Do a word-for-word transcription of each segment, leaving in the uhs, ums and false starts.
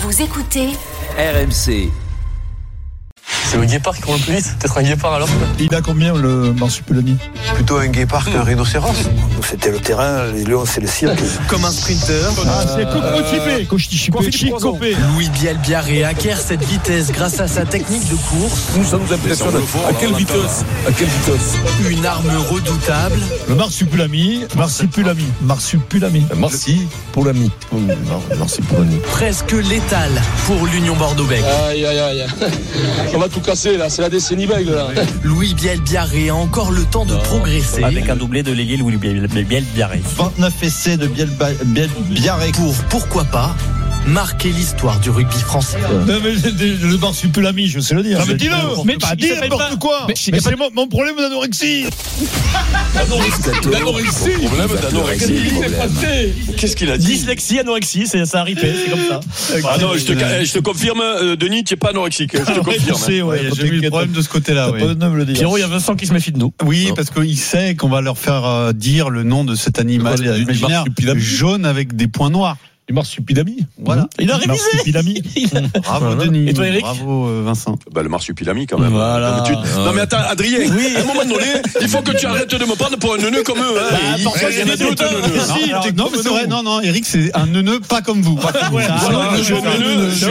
Vous écoutez R M C. C'est le guépard qui court le plus vite. Peut-être un guépard alors. Il a combien le marsupilami? Plutôt un guépard qu'un rhinocéros. C'était le terrain, les lions c'est le cirque. Comme un sprinter. Ah, c'est Coco-Chipé. Coco-Chipé. Louis Bielbiarré acquiert cette vitesse grâce à sa technique de course. Nous, ça nous impressionne. À quelle vitesse? À quelle vitesse? Une arme redoutable. Le marsupilami. Marsupilami. Marsupilami. Merci pour l'ami. Merci pour l'ami. Presque létal pour l'Union Bordeaux-Bègles. Aïe, aïe, aïe. On va tout casser là, c'est la décennie bègle là. Louis Bielbiarré a encore le temps de non. progresser. Avec un doublé de l'ailier Louis Bielbiarré. vingt-neuf essais de Bielbiarré. Pour, pourquoi pas, marquer l'histoire du rugby français. Non mais le marsupilami, je sais le dire. Non mais dis-le. Mais pas dire n'importe quoi. Mais c'est mon, mon problème d'anorexie. D'anorexie. Problème d'anorexie. Qu'est-ce qu'il a dit? Dyslexie, anorexie, c'est ça a ripé, c'est comme ça. Ah non, je te, je te confirme, Denis, tu n'es pas anorexique. Je te confirme. Ouais, ouais, j'ai eu des problèmes de ce côté-là. Ouais. Pierrot, il y a Vincent qui se méfie de nous. Oui, non. parce qu'il sait qu'on va leur faire euh, dire le nom de cet animal du, imaginaire du jaune avec des points noirs. Du marsupilami. Voilà. Il a révisé. Marsupilami. Bravo voilà. Denis. Et toi Eric? Bravo euh, Vincent. Bah le marsupilami quand même. Voilà. Non mais, tu... ah. non mais attends Adrien, oui. à un moment donné, il faut que tu arrêtes de me prendre pour un neuneu comme eux. Hein. Bah, il non, il y en a d'autres neuneux. Non, alors, non mais c'est vrai, non, non, Eric c'est un neuneu pas comme vous. Pas comme voilà, voilà, je veux un neuneu, je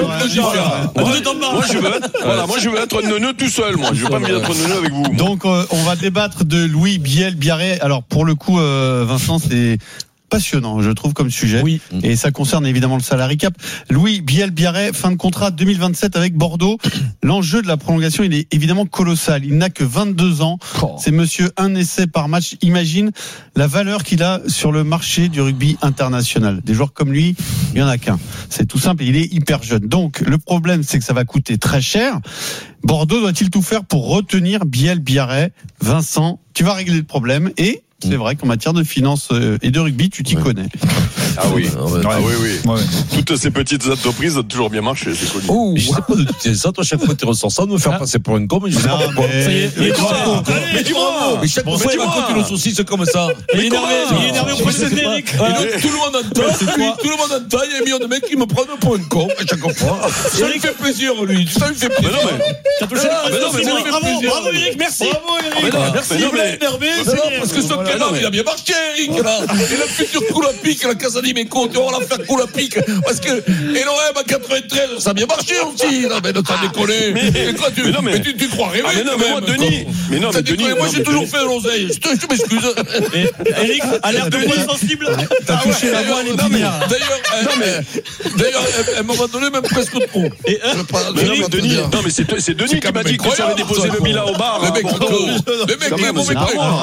Moi je veux être, voilà, moi je veux être un neuneu tout seul, moi. Je veux pas me être un neuneu avec vous. Donc euh, on va débattre de Louis Bielbiarré. Alors pour le coup, euh, Vincent, c'est passionnant, je trouve, comme sujet. Oui. Et ça concerne évidemment le salary cap. Louis Bielbiarré, fin de contrat deux mille vingt-sept avec Bordeaux. L'enjeu de la prolongation, il est évidemment colossal. Il n'a que vingt-deux ans. Oh. C'est monsieur un essai par match. Imagine la valeur qu'il a sur le marché du rugby international. Des joueurs comme lui, il y en a qu'un. C'est tout simple. Il est hyper jeune. Donc, le problème, c'est que ça va coûter très cher. Bordeaux doit-il tout faire pour retenir Bielbiaré? Vincent, tu vas régler le problème et c'est vrai qu'en matière de finances et de rugby, tu t'y ouais. connais. Ah oui, ah oui, oui. Ouais. Toutes ces petites entreprises ont toujours bien marché, c'est connu. Oh, je sais pas de tout ça. Toi, chaque fois, tu ressens ça, de me faire ah. passer pour une com. Je sais pas pourquoi. Ça y est, il est bravo. Mais dis-moi, mais chaque fois, tu racontes une saucisse comme ça. Il est énervé, il est énervé au procès d'Eric. Et donc, tout le monde entend, tout le monde entend, il y a un million de mecs qui me prennent pour une com à chaque fois. Ça lui fait plaisir, lui. Ça lui fait plaisir. T'as touché le président. Bravo, bravo, Eric, merci. Bravo, Eric. Merci, il est énervé. Parce que son canard, il a bien marché, Eric, là. Et la future coup à pique, la Casanimeco, tu vas la faire coup à pique. Parce que, et l'O M à quatre-vingt-treize, ça a bien marché aussi. Non, mais ne t'en déconner. Mais quoi, tu, mais, mais tu, tu crois rêver, mais non, mais moi, Denis. Mais non, mais Denis. Moi, j'ai toujours fait l'oseille. Je te, je m'excuse. Eric a l'air de moins sensible. T'as touché la voix à l'épinière. D'ailleurs, d'ailleurs, à un moment donné, même presque trop. Et, Denis, non, mais c'est, c'est Denis qui m'a dit que tu avais déposé le bilan au bar. Le mec, le mec, il est mauvais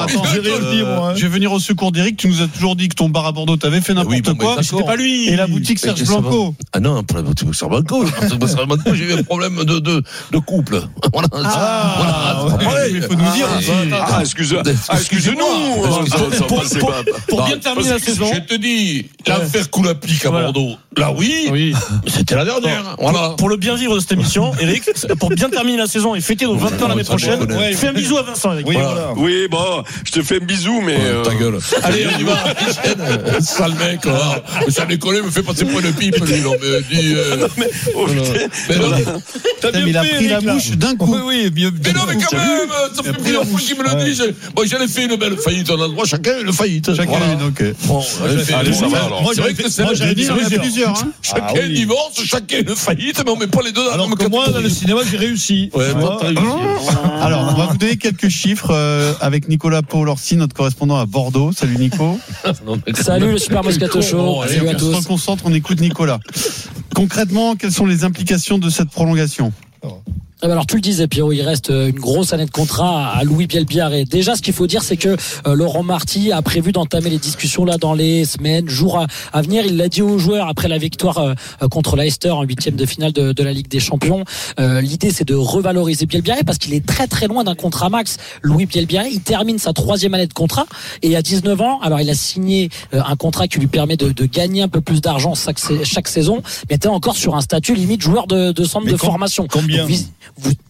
Je vais venir au secours d'Eric. Tu nous as toujours dit que ton bar à Bordeaux t'avais fait n'importe oui, bon, quoi. C'était pas lui. Et la boutique Serge Blanco. Ah non, pour la boutique Serge Blanco. Serge Blanco, j'ai eu un problème de, de, de couple. Voilà. Ah, voilà. Il faut nous dire. Ah, excuse, ah, excuse-nous. Pour bien terminer la saison. Je te dis, l'affaire coule à pique à Bordeaux. Là, oui. Oui. C'était la dernière. Voilà. Pour le bien vivre de cette émission, Eric, pour bien terminer la saison et fêter nos vingt ans l'année prochaine, fais un bisou à Vincent, Eric. Oui, oui, bon, je te fais un bisou, mais. Ta gueule. Allez, on y va. Sale mec, là. Mais ça déconne, me fait passer pour une pipe, lui, non, mais dis. Non, mais, oh, mais non, t'as bien il a pris la bouche d'un coup. Oui, oui, mais non, mais quand même, ça fait plusieurs fois qu'il me le dit. Moi, j'en ai fait une belle faillite, on a le droit, chacun une faillite. Chacun une, ok. Bon, allez, ça va, alors. C'est vrai que c'est plusieurs, hein. Chacun divorce, chacun une faillite, mais on met pas les deux dans la même catégorie. Alors que moi, dans le cinéma, j'ai réussi. Ouais, toi, t'as réussi. Alors, on va vous donner quelques chiffres avec Nicolas Paul-Orsi, notre correspondant à Bordeaux. Salut Nico. Salut le Super Moscato Show. Salut à tous. On se concentre, on écoute Nicolas. Concrètement, quelles sont les implications de cette prolongation ? Alors tu le disais Pierrot, il reste une grosse année de contrat à Louis Bielbiarré. Déjà ce qu'il faut dire c'est que euh, Laurent Marty a prévu d'entamer les discussions là dans les semaines, jours à, à venir. Il l'a dit aux joueurs après la victoire euh, contre Leicester en huitième de finale de, de la Ligue des Champions. Euh, l'idée c'est de revaloriser Bielbiaré parce qu'il est très très loin d'un contrat max. Louis Bielbiaré, il termine sa troisième année de contrat et à dix-neuf ans, alors il a signé euh, un contrat qui lui permet de, de gagner un peu plus d'argent chaque, chaque saison, mais était encore sur un statut limite joueur de, de centre mais de com- formation. Combien ? Donc, vous,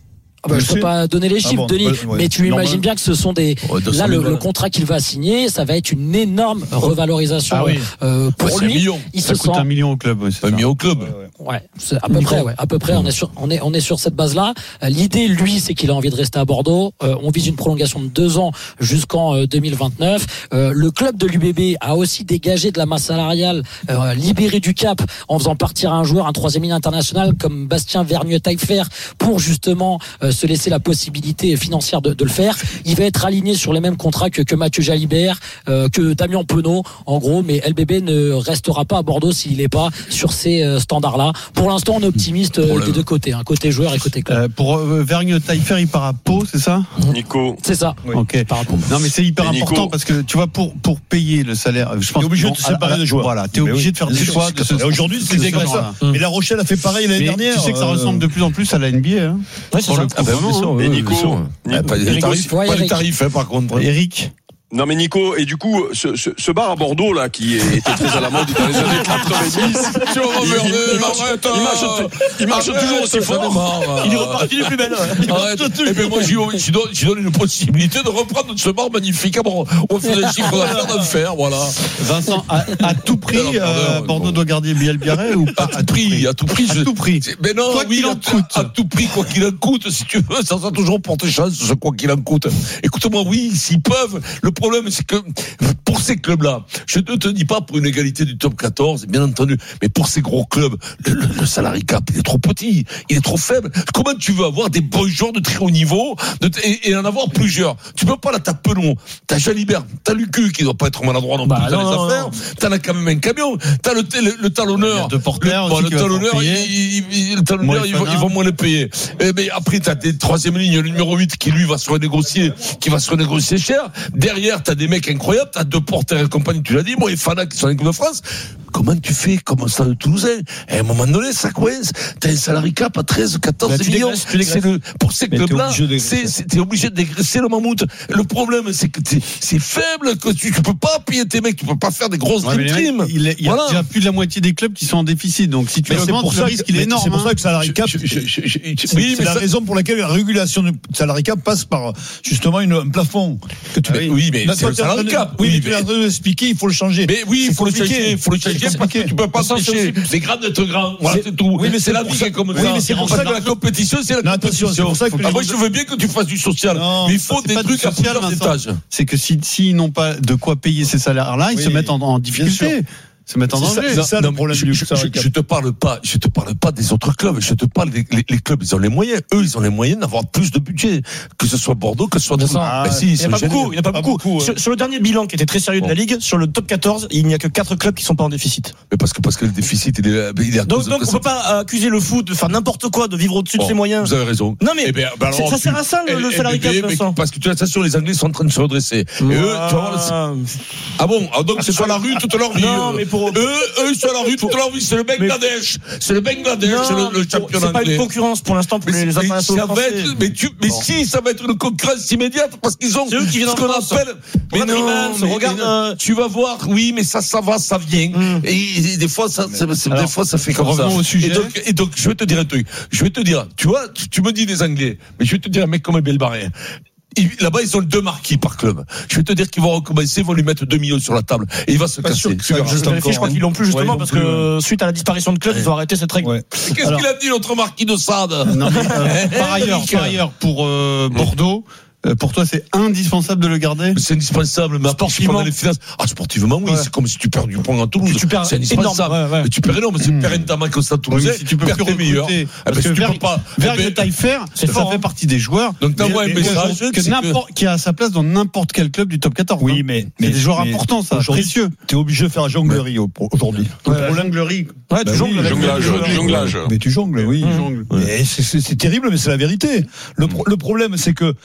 Ah bah, je peux pas donner les chiffres, ah bon, Denis, ouais, ouais. mais tu Normal. imagines bien que ce sont des. Ouais, là, le, le contrat qu'il va signer, ça va être une énorme revalorisation ah oui. euh, pour ouais, lui. Il ça se coûte sent un million au club. Ouais, un million au club. Ouais, ouais. ouais c'est à peu près. Ouais, à peu près. On est sur, on est, on est sur cette base-là. Euh, l'idée, lui, c'est qu'il a envie de rester à Bordeaux. Euh, on vise une prolongation de deux ans jusqu'en euh, deux mille vingt-neuf. Euh, le club de l'U B B a aussi dégagé de la masse salariale, euh, libéré du cap en faisant partir un joueur, un troisième ligne international comme Bastien Vergnieux-Taillefer pour justement euh, se laisser la possibilité financière de, de le faire. Il va être aligné sur les mêmes contrats que, que Mathieu Jalibert, euh, que Damien Penaud, en gros, mais L B B ne restera pas à Bordeaux s'il n'est pas sur ces euh, standards-là. Pour l'instant, on est optimiste euh, des deux côtés, hein, côté joueur et côté club. Euh, pour euh, Vergnieux-Taillefer, il part à Pau, c'est ça Nico. C'est ça. Oui. Ok. Non, mais c'est hyper et important Nico. Parce que tu vois, pour pour payer le salaire, je pense. T'es obligé de te séparer de joueurs. Voilà, t'es obligé oui. de faire des choix. Aujourd'hui, c'est dégueulasse. Mais La Rochelle a fait pareil l'année dernière. Tu sais que ça ressemble de plus en plus à la N B A. Hein. Ouais, c'est ça. Ah ben, vraiment, et Nico, Nico. Pas des tarifs, ouais, pas des tarifs hein, par contre. Eric. Non mais Nico, et du coup, ce, ce, ce bar à Bordeaux là qui était très à la mode dans les années quatre-vingt-dix, il, il, il marche, il marche, il marche arrête, toujours aussi fort. Il est reparti du plus belle. Arrête. Et ben moi j'y donne, j'y donne une possibilité de reprendre ce bar magnifique. Bon, on fait des chiffres d'affaires de le faire, voilà. Vincent, à, à tout prix, euh, Bordeaux doit garder Biel Biarré ou pas? À tout prix, à tout prix, à tout prix. Mais non, quoi oui, qu'il en coûte. À tout prix, quoi qu'il en coûte, si tu veux, ça va toujours porter chance, ce quoi qu'il en coûte. Écoute-moi, oui, s'ils peuvent, le Le problème, c'est que pour ces clubs-là, je ne te dis pas pour une égalité du top quatorze, bien entendu, mais pour ces gros clubs, le, le, le salary cap, il est trop petit, il est trop faible. Comment tu veux avoir des bons joueurs de très haut niveau de, et, et en avoir plusieurs? Tu peux pas là, t'as Penon, t'as Jalibert, t'as Lucu qui doit pas être maladroit non plus bah, dans non, les non, affaires, non. T'en as quand même un camion, t'as le, le, le talonneur, de porteurs, le, le talonneur, il, il, il, le talonneur, ils vont, ils vont moins le payer. Et, mais après, t'as des troisième lignes, le numéro huit qui lui va se renégocier, qui va se renégocier cher. Derrière, t'as des mecs incroyables, t'as deux porteurs et compagnie, tu l'as dit, moi et Fana qui sont en équipe de France. Comment tu fais comme ça de Toulousain? À un moment donné, ça coince. T'as un salary cap à treize, quatorze bah, millions. Dégraisses, c'est le, pour ces clubs-là, c'est, c'est, t'es obligé de dégraisser le mammouth. Le problème, c'est que t'es, c'est faible, que tu, tu peux pas payer tes mecs, tu peux pas faire des grosses ouais, dream team. Il, il y a voilà. déjà plus de la moitié des clubs qui sont en déficit. Donc, si tu mais augmentes, le risque, il est énorme. C'est pour ça que le salary cap, oui, c'est la raison pour laquelle la régulation du salary cap passe par, justement, un plafond. Oui, mais c'est le salary cap. Oui, mais tu l'as expliqué, il faut le changer. Mais oui, il faut le changer, il faut le changer parce que tu peux pas s'empêcher. C'est grave d'être grand. Voilà, c'est tout. Oui, mais c'est la vie qui est comme ça. Oui, mais c'est pour ça que la compétition, c'est la compétition. C'est pour ça que moi, je veux bien que tu fasses du social. Mais il faut des trucs à plusieurs étages. C'est que s'ils n'ont pas de quoi payer ces salaires-là, ils se mettent en difficulté. Se mettre en danger. C'est ça, c'est ça le problème je, du je, je, je te parle pas, je te parle pas des autres clubs. Je te parle des les, les clubs. Ils ont les moyens. Eux, ils ont les moyens d'avoir plus de budget. Que ce soit Bordeaux, que ce soit. Ah, si, il n'y a pas beaucoup. Il n'y a pas, pas beaucoup. beaucoup ouais. sur, sur le dernier bilan qui était très sérieux bon. de la Ligue, sur le top quatorze, il n'y a que quatre clubs qui sont pas en déficit. Mais parce que parce que le déficit, il est. Il est donc donc on peut pas accuser le foot de faire n'importe quoi, de vivre au-dessus bon, de ses moyens. Vous avez raison. Non mais. Eh ben, bah alors, ça sert à ça le, le salary cap. Parce que tu as l'impression les Anglais sont en train de se redresser. Et eux, tu vois. Ah bon. Donc c'est sur la rue toute leur vie. Non mais pour eux. Sur la rue toute leur vie, c'est le Bangladesh, c'est le Bangladesh, non, c'est le, le championnat. C'est pas une concurrence pour l'instant pour mais les internationaux français. Être, mais tu, mais bon. si ça va être une concurrence immédiate parce qu'ils ont c'est eux qui viennent ce qu'on appelle. Mais non, non mais regarde, euh... tu vas voir, oui, mais ça, ça va, ça vient. Mm. Et, et des fois, ça, ça, ça Alors, des fois, ça fait comme ça. Au sujet. Et donc, et donc, je vais te dire un truc. Je vais te dire, tu vois, tu, tu me dis des Anglais, mais je vais te dire un mec comme Biel Biarré. Là-bas, ils ont deux marquis par club. Je vais te dire qu'ils vont recommencer, ils vont lui mettre deux millions sur la table. Et il va se pas casser. Sûr, je, je, vérifie, je crois qu'ils l'ont plus justement ouais, parce plus, que ouais. suite à la disparition de club, ouais. ils ont arrêté cette règle. Ouais. Qu'est-ce Alors, qu'il a dit, notre marquis de Sade? Non, mais, euh, par ailleurs, par ailleurs, pour euh, Bordeaux, pour toi, c'est indispensable de le garder? C'est indispensable, mais sportivement, les finances. Ah, sportivement, oui, ouais. c'est comme si tu perds du point à Toulouse. Tu perds c'est indispensable. Ouais, ouais. Mais tu perds énorme, c'est mmh. perds énorme au Stade Toulousain. Oui, si tu peux plus recruter. Parce que tu peux pas. Vergnieux-Taillefer, ça fait partie des joueurs. Donc t'envoies un message qui a à sa place dans n'importe quel club du top quatorze. Oui, mais c'est des joueurs importants, ça, précieux. T'es obligé de faire jonglerie aujourd'hui. Pour jonglerie. Ouais, tu jongles. Jonglage. Mais tu jongles, oui. C'est terrible, mais c'est la vérité. Le problème, c'est que moi,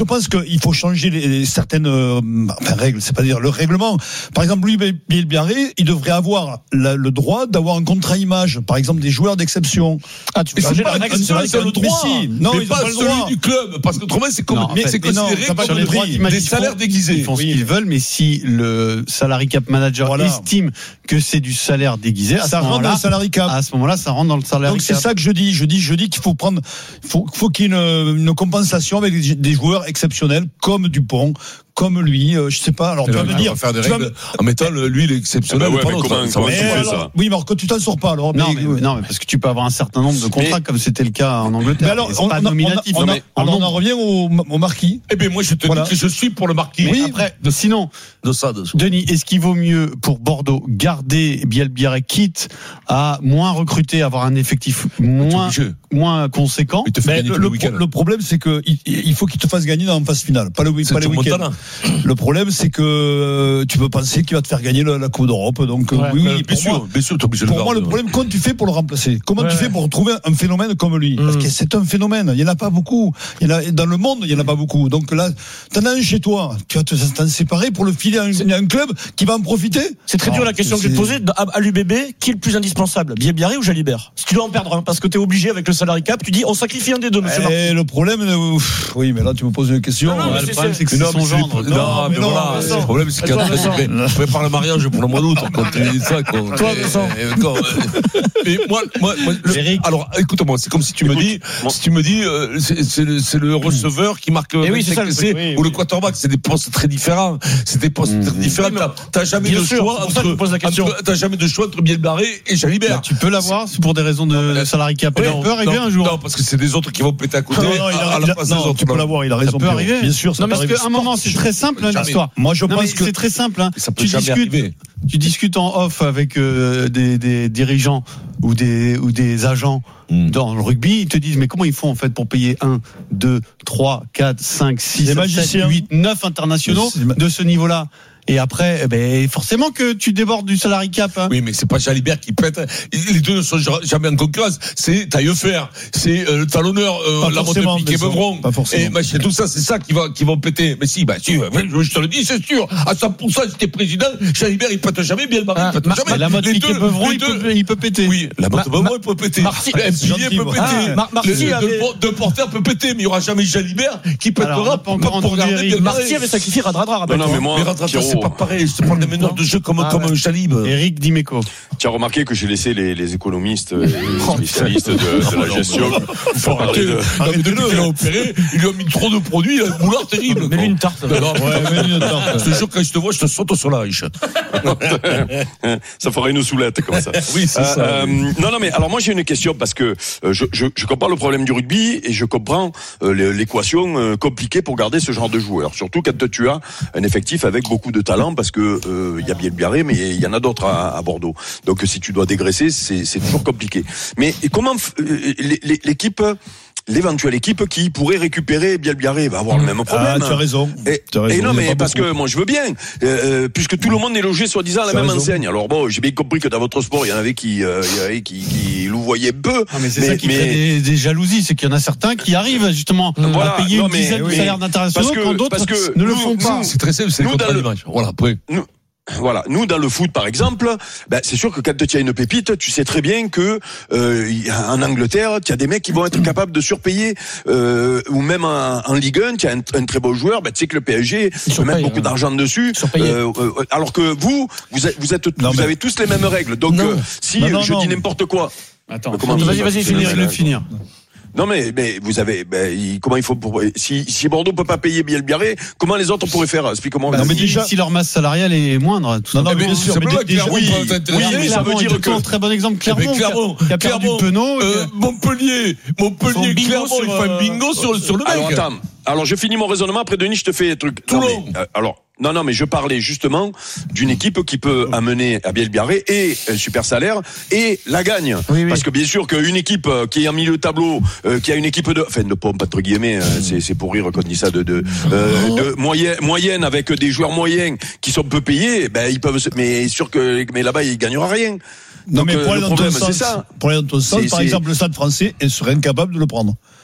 je pense qu'il faut changer les, certaines euh, enfin, règles, c'est pas dire le règlement. Par exemple, Louis Bielbiarré, il devrait avoir la, le droit d'avoir un contrat image, par exemple des joueurs d'exception. Ah, tu mais veux c'est pas pas règle, c'est c'est le droit. Si. Non, mais ils pas, ont pas le celui droit du club, parce qu'autrement c'est comme, Non, en fait, c'est considéré non, comme sur les droits des, d'image, des ils font- salaires déguisés. Ils font Oui. ce qu'ils veulent, mais si le salary cap manager Voilà. estime que c'est du salaire déguisé, à ça ce rentre dans moment-là, le salary cap. à ce moment-là, ça rentre dans le salary Donc c'est cap. ça que je dis. Je dis, je dis qu'il faut prendre, faut, faut qu'il y ait une, une compensation avec des, des joueurs exceptionnels comme Dupont, comme lui. Euh, je sais pas. Alors tu vas me dire, faire des tu vas règles me- en mettant le- lui il est exceptionnel. Ah bah ouais, pas mais l'autre. comment- Ça comment va tu être- fais alors, ça oui, mais alors quand tu t'en sors pas, alors. Non, mais, mais, non, mais parce que tu peux avoir un certain nombre de contrats, Mais- comme c'était le cas en Angleterre. mais alors, Et c'est on, pas on, on, nominatif. on, Non, on, mais on en en nombre. revient au, au marquis. Eh bien, moi, je te Voilà. dis que je suis pour le marquis. Oui, Mais après, sinon, de ça, de ça. Denis, est-ce qu'il vaut mieux pour Bordeaux garder Bielbiarré, quitte à moins recruter, avoir un effectif moins, obligé. moins conséquent? Il te fait Mais gagner le, tous les le, week-ends. pro- le problème, c'est que il, il faut qu'il te fasse gagner dans la phase finale, pas le, C'est pas les Joe week-ends. Montana. Le problème, c'est que euh, tu peux penser qu'il va te faire gagner la, la Coupe d'Europe. Donc euh, Ouais, oui, Mais oui, bien pour moi, sûr, bien sûr, t'es obligé de pour le moi, le garder. problème, comment tu fais pour le remplacer? Comment Ouais, tu fais ouais. pour trouver un phénomène comme lui? Parce que c'est un phénomène. Il n'y en a pas beaucoup. Il y en a, dans le monde, il n'y en a pas beaucoup. Donc là, t'en as un chez toi. Tu vas te t'en séparer pour le filer à un, à un club qui va en profiter? C'est très dur Non, la question que c'est- je vais te poser. À, à l'U B B, qui est le plus indispensable, Bielbiarré ou Jalibert? Si tu dois en perdre un, parce que tu es obligé avec le salary cap, tu dis on sacrifie un des deux, monsieur Martin. Et le problème, euh, pff, oui, mais là, tu me poses une question. Non, non, mais Ouais, le c'est- problème, c'est que Mais c'est non, son mais c'est- gendre. Non, mais mais non, voilà. mais Le non. problème, c'est Attends, qu'après, Vincent. on prépare le mariage pour le mois d'août. Quand tu dis ça, quoi. Toi, Vincent. Et- et encore, euh, Mais moi, moi, moi, le- Eric. alors, écoute-moi, c'est comme si tu me dis, moi- si tu me dis, euh, c'est c'est le, c'est le receveur qui marque Eh oui, c'est ça, le essais, truc, oui, ou le oui. quarterback, c'est des postes très différents. C'est des postes très différents. Oui, mais- T'as- T'as jamais Bien de sûr, choix c'est pour ça que je entre, pose la question. entre- t'as jamais de choix entre Bielbarré et Jalibert. Bah, tu peux l'avoir, c'est pour des raisons de, de salary cap. Oui, Ça peut arriver non, un jour. Non, parce que c'est des autres qui vont péter à côté. Non, non, il a- à la il a- place non, des autres. tu peux l'avoir, il a raison. peut Pierrot. arriver. Bien sûr, ça Non, peut parce arriver. qu'à un moment, c'est très simple, hein, Jamais. l'histoire. Moi, je Non, mais pense que c'est très simple. Hein. Ça peut Tu jamais discutes, arriver. tu discutes en off avec euh, des, des dirigeants ou des ou des agents Mm. dans le rugby. Ils te disent mais comment ils font en fait pour payer un, deux, trois, quatre, cinq, six, Des sept, magiciens. huit, neuf internationaux C'est des ma- de ce niveau-là. Et après, eh ben, forcément que tu débordes du salary cap. Hein. Oui, mais c'est pas Jalibert qui pète. Les deux ne sont jamais en concurrence. C'est Taillefer, c'est euh, le talonneur, euh, Pas la montée forcément, piqué mais ça, Beuvron. pas forcément. Et machin, tout ça, c'est ça qui va, qui vont péter. Mais si, bah, si, ouais, je te le dis, c'est sûr. À cent pour cent, si t'es président, Jalibert, il pète jamais, Bielbarré, Ah, il pète Ma- jamais. La mode Les piqué deux- Beuvron, les il deux- peut, il peut péter. Oui, la motte Ma- Beuvron, il peut péter. Marcy- Un pilier gentil, peut moi. péter. Ah, Mar- Marcy Le- le- avait- deux- Deux porteurs peut péter, mais il y aura jamais Jalibert qui Alors, on pètera n'a pas encore pour entendu garder Eric. Bielbarré. Marcy avait sacrifié Radradra. Non, non, mais moi, Mais Radradra, c'est Pierrot, pas pareil. Je te parle des meneurs de jeu comme, Ah, comme ouais. un Jalib. Eric Dimeco. tu as remarqué que j'ai laissé les, les économistes et les Oh, spécialistes de, de la gestion. Faut arrêter. de- Non, mais depuis qu'il a opéré, il lui a mis trop de produits, il a un boulard terrible. Mais lui, une tarte. Alors, Ouais, mais une tarte. je te jure, quand je te vois, je te saute sur la riche. Ça ferait une soulette comme ça. Oui, c'est Euh, ça. euh, non, non, mais alors moi j'ai une question parce que euh, je, je, je comprends le problème du rugby et je comprends euh, l'é- l'équation euh, compliquée pour garder ce genre de joueurs. Surtout quand tu as un effectif avec beaucoup de talent parce que euh, il y a Bielbiarré, mais il y en a d'autres à, à Bordeaux. Donc si tu dois dégraisser, c'est, c'est toujours compliqué. Mais comment f- euh, l'é- l'équipe l'éventuelle équipe qui pourrait récupérer Bielbiarré va avoir le même problème. Ah, tu as raison. Et, Tu as raison, et non, il y a mais pas parce beaucoup. que moi je veux bien, euh, euh, puisque tout le monde est logé soi-disant à la Tu as même raison. enseigne. Alors bon, j'ai bien compris que dans votre sport, il y en avait qui, euh, il y avait qui, qui louvoyaient peu. Ah, mais c'est Mais- ça qui mais- crée des, des jalousies, c'est qu'il y en a certains qui arrivent justement Voilà, à payer non, une mais- dizaine oui. de salaires d'internationaux Parce que- quand d'autres parce que ne le nous- font pas. nous- C'est très simple, c'est le Nous, dans contrat le- d'image. Voilà, après. Nous, voilà, nous dans le foot par exemple, ben, c'est sûr que quand tu as une pépite, tu sais très bien que euh, y a- en Angleterre, tu as des mecs qui vont être capables de surpayer, euh, ou même en, en Ligue un, tu as un, un très beau joueur, ben, tu sais que le P S G peut surpaye, mettre beaucoup hein. d'argent dessus, Surpayé. euh, euh, alors que vous, vous êtes, vous, êtes, Non, vous mais- avez tous les mêmes règles. Donc Non. euh, si Non, non, je non. dis n'importe quoi, Attends, Comment vas-y, ça vas-y, va finir, finir, le là, finir. non mais, mais vous avez, ben, il- comment il faut pour, si, si Bordeaux peut pas payer Bielbiarré, comment les autres pourraient faire? Explique-moi. Bah, non, mais si, déjà- si leur masse salariale est moindre, tout Non, non, simplement. mais bien sûr, mais simplement, déjà, Clermont oui, peut t'intéresser. oui, mais ça Clermont veut est dire plutôt que- un très bon exemple. Eh ben, Clermont, Clermont, qui a, qui a perdu Clermont, Penaud. euh, Montpellier, Montpellier, Son bingo Clermont, sur, il fait un euh, bingo sur, sur le mec. Alors attends, alors je finis mon raisonnement, après Denis je te fais un truc. Non, Toulon. mais, euh, alors, non, non, mais je parlais justement d'une équipe qui peut amener à Bielbiarré et un super salaire et la gagne. Oui, oui. Parce que bien sûr qu'une équipe euh, qui est en milieu de tableau, euh, qui a une équipe de, enfin de pompe entre guillemets, euh, c'est, c'est pour rire quand on dit ça, de, de, euh, de moyenne, moyenne avec des joueurs moyens qui sont peu payés, ben ils peuvent, se- mais sûr que, mais là-bas ils gagnera rien. Non, Donc, mais euh, pour aller le dans ton problème, sens, c'est ça. pour aller dans ton sens, C'est- par c'est- exemple, le Stade français, elle serait incapable de le prendre.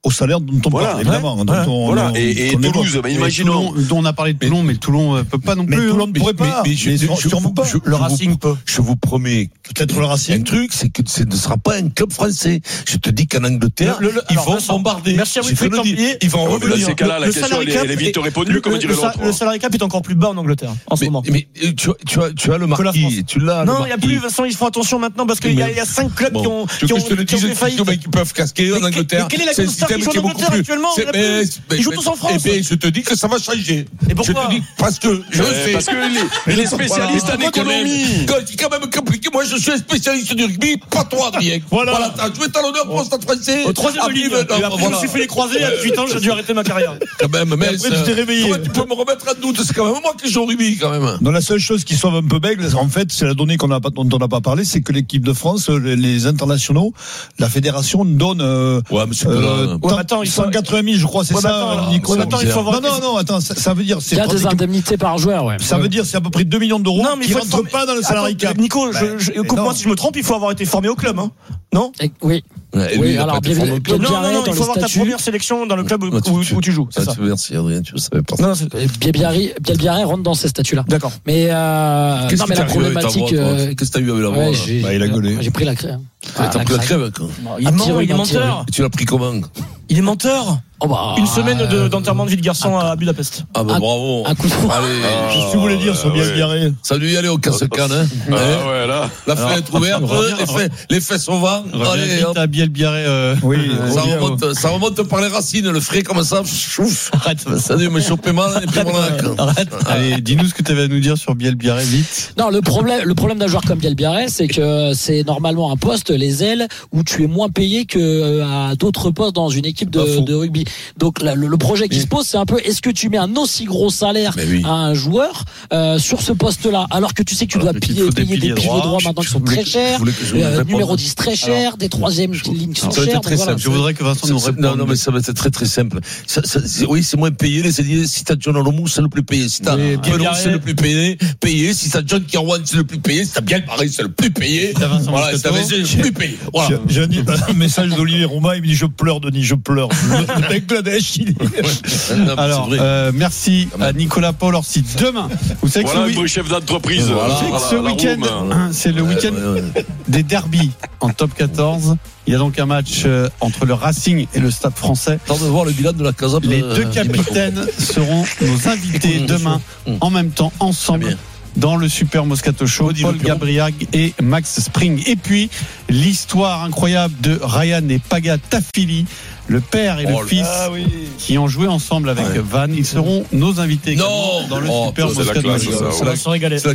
au salaire dont on Voilà. parle, évidemment. Ouais. Dont Ouais. on, Voilà. on- Et, et qu'on Toulouse, évoque. bah, Mais imaginons. Toulon, dont on a parlé de Toulon, mais Toulon euh, peut pas non Mais plus. Toulon hein. ne pourrait pas. Mais, mais je, Mais je- sûrement sûrement pas. je- Le je Racing vous, peut. je vous promets Peut-être le un Racing. truc, c'est que ce ne sera pas un club français. Je te dis qu'en Angleterre, Le- le- ils alors, vont Vincent, bombarder. merci à Je Wilfried te le dis. Templier. Ils vont Ouais, mais dans revenir. ces cas-là, la Le question, salary elle est, cap elle est vite est- répondue, le- comme le- dirait le sa- l'autre. Le salary cap est encore plus bas en Angleterre en ce Mais, moment. mais, euh, tu, as, tu, as, tu as le Que la France. marquis, tu l'as. Non, le il n'y a marquis. plus, Vincent, ils font attention maintenant parce qu'il y, a- Mais- il y a cinq clubs Bon, qui ont, tu qui veux ont, que je te le qui ont dise, fait faillite. qui qui peuvent casquer Mais en quel- Angleterre. mais quelle est la C'est un grosse star système qui joue qui est en beaucoup Angleterre plus. actuellement? C'est- Il y en a mais- plus. mais- Ils jouent tous en France. Eh ben, je te dis que ça va changer. Et pourquoi? Je te dis parce que je Ouais, sais. parce que les, les spécialistes en Voilà. économie. C'est quand même compliqué. Moi, je suis un spécialiste du rugby, pas toi, Adrien. Voilà. Voilà. Je vais t'en l'honneur pour le Stade français. Au troisième Après, ligne. ben, Et après, je me voilà. suis fait les croisés à dix-huit ans, j'ai dû arrêter ma carrière. Quand même, mais après, tu t'es réveillé. Comment tu peux me remettre en doute? C'est quand même moi qui joue au rugby, quand même. Non, la seule chose qui sauve un peu Bègle, en fait, c'est la donnée qu'on a pas, dont on n'a pas parlé, c'est que l'équipe de France, les, les internationaux, la fédération donne euh, Ouais, mais c'est euh, Ouais, mais attends, ils sont- cent quatre-vingt mille, je crois, c'est Ouais, mais ça, attends, Nico. ouais, mais attends, il faut avoir- Non, non, non, attends, ça, ça veut dire, c'est Il y a des pratiquement- indemnités par joueur, ouais. ça veut dire, c'est à peu près deux millions d'euros Non, mais il qui faut rentrent être formé- pas dans le salarié Attends, cap. Nico, je, je, Ben, coupe-moi non. si je me trompe, il faut avoir été formé au club, hein. Non? Et- Oui. Ouais, et Oui, lui, il a alors, pas été bien- formé au club. bien- Non, non, non, dans il les faut avoir ta statuts. première sélection dans le club où, Ouais, tu- où- tu- où tu joues, c'est Ah, ça. tu- Merci, Adrien, tu le savais pas. Non, c'est- Bielbiarré Bielbiarré rentre dans ces statuts-là. D'accord. Mais euh, Qu'est-ce non, qui mais t'est la arrivé avec ta problématique. voix, toi euh, Qu'est-ce que t'as eu avec la voix ouais, là j'ai Bah, il a gueulé. j'ai pris la crème. T'as pris la crève, quoi. Il Un ment, petit il est rhume, un petit menteur. Et tu l'as pris comment? Il est menteur. Oh bah, Une semaine de- euh, d'enterrement de vie de garçon à Budapest. Ah bah Un- bravo. un coup de fou. Allez. Qu'est-ce que tu voulais dire sur ouais. Bielbiarré? Ça lui y aller au casse-canne, hein. Ah Ouais. ouais, là. La fenêtre ouverte, on revient- les fesses, les fesses au vent. Reviens Allez, vite hop. à Bielbiarré. euh, Oui, euh, Ça reviens, remonte, ça remonte par les racines, le frais comme ça. Chouf. Arrête. Ça a dû me choper mal, et puis voilà. Arrête. Allez, dis-nous ce que tu avais à nous dire sur Bielbiarré, vite. Non, le problème, le problème d'un joueur comme Bielbiarré, c'est que c'est normalement un poste, les ailes, où tu es moins payé que à d'autres postes dans une équipe Pas de, faux. de rugby. Donc là, le, le projet qui se pose, c'est un peu, est-ce que tu mets un aussi gros salaire Mais oui. à un joueur euh, sur ce poste-là, alors que tu sais que tu dois Alors qu'il payer, faut des payer des piliers pivots droits. droits maintenant qui sont voulais très que- chers, je voulais que je vous euh, réponde. numéro dix très cher, des troisièmes lignes qui sont Ça va être chères. très donc voilà. simple. Je voudrais que Vincent nous C'est- réponde. Non, non, mais ça va être très très simple. Ça, ça, c'est- oui, c'est moins payé. Les ailiers, si t'as John Olomou, c'est le plus payé. Si t'as Mais Pelot, Bielbiarré- c'est le plus payé. Payé. Si t'as John Kirwan, c'est le plus payé. Si t'as bien pareil, c'est le plus payé. t'as Vincent Voilà, si t'as Moscato. Vézé, c'est le plus payé. Voilà. J'ai- J'ai un, un message d'Olivier Romain, il me dit je pleure Denis, je pleure. Le Bangladesh, il est... Non, mais Alors, c'est vrai. euh, merci à Nicolas Paul. Alors, si demain, vous savez que Voilà un ce, beau wi- chef d'entreprise. Voilà. vous savez que Voilà, ce la week-end, Rome. hein, c'est le Ouais, week-end ouais, ouais. des derbies en top quatorze. Il y a donc un match euh, entre le Racing et le Stade français. Attends de voir le bilan de la Casa. Les euh, deux dimanche. capitaines seront nos invités Mmh, demain, mmh. en même temps, ensemble. Très bien. Dans le Super Moscato Show, Maudit Paul le Piron. Gabriag et Max Spring. Et puis, l'histoire incroyable de Ryan et Paga Tafili, le père et Oh le là fils, Ah oui. qui ont joué ensemble avec Ouais. Van. Ils seront nos invités Non. également dans le Oh, Super c'est la Moscato classe, Show. ça, On va se régaler. C'est la